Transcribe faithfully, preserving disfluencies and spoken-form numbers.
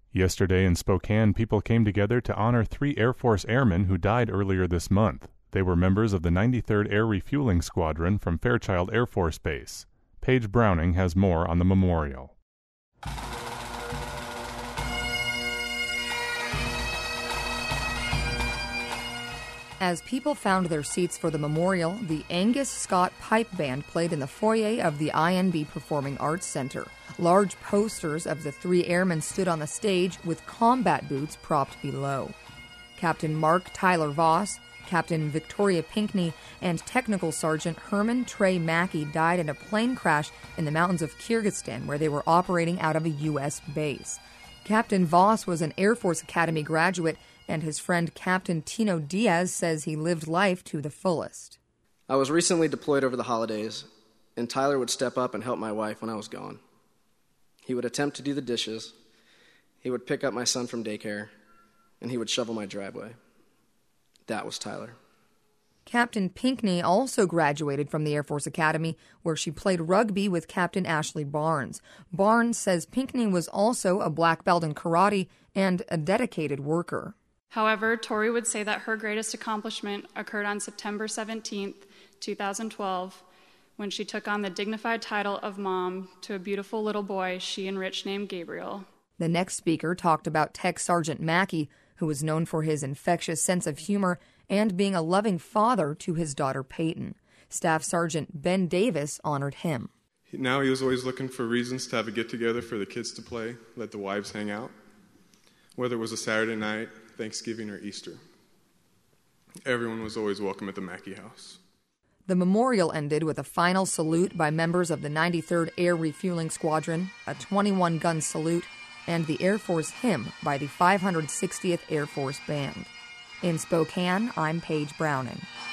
Yesterday in Spokane, people came together to honor three Air Force airmen who died earlier this month. They were members of the ninety-third Air Refueling Squadron from Fairchild Air Force Base. Paige Browning has more on the memorial. As people found their seats for the memorial, the Angus Scott Pipe Band played in the foyer of the I N B Performing Arts Center. Large posters of the three airmen stood on the stage with combat boots propped below. Captain Mark Tyler Voss, Captain Victoria Pinckney, and Technical Sergeant Herman Trey Mackey died in a plane crash in the mountains of Kyrgyzstan, where they were operating out of a U S base. Captain Voss was an Air Force Academy graduate, and his friend Captain Tino Diaz says he lived life to the fullest. I was recently deployed over the holidays, and Tyler would step up and help my wife when I was gone. He would attempt to do the dishes, he would pick up my son from daycare, and he would shovel my driveway. That was Tyler. Captain Pinckney also graduated from the Air Force Academy, where she played rugby with Captain Ashley Barnes. Barnes says Pinckney was also a black belt in karate and a dedicated worker. However, Tori would say that her greatest accomplishment occurred on September seventeenth, two thousand twelve, when she took on the dignified title of mom to a beautiful little boy she and Rich named Gabriel. The next speaker talked about Tech Sergeant Mackey, who was known for his infectious sense of humor and being a loving father to his daughter Peyton. Staff Sergeant Ben Davis honored him. Now he was always looking for reasons to have a get-together for the kids to play, let the wives hang out, whether it was a Saturday night, Thanksgiving, or Easter. Everyone was always welcome at the Mackey house. The memorial ended with a final salute by members of the ninety-third Air Refueling Squadron, a twenty-one gun salute, and the Air Force hymn by the five hundred sixtieth Air Force Band. In Spokane, I'm Paige Browning.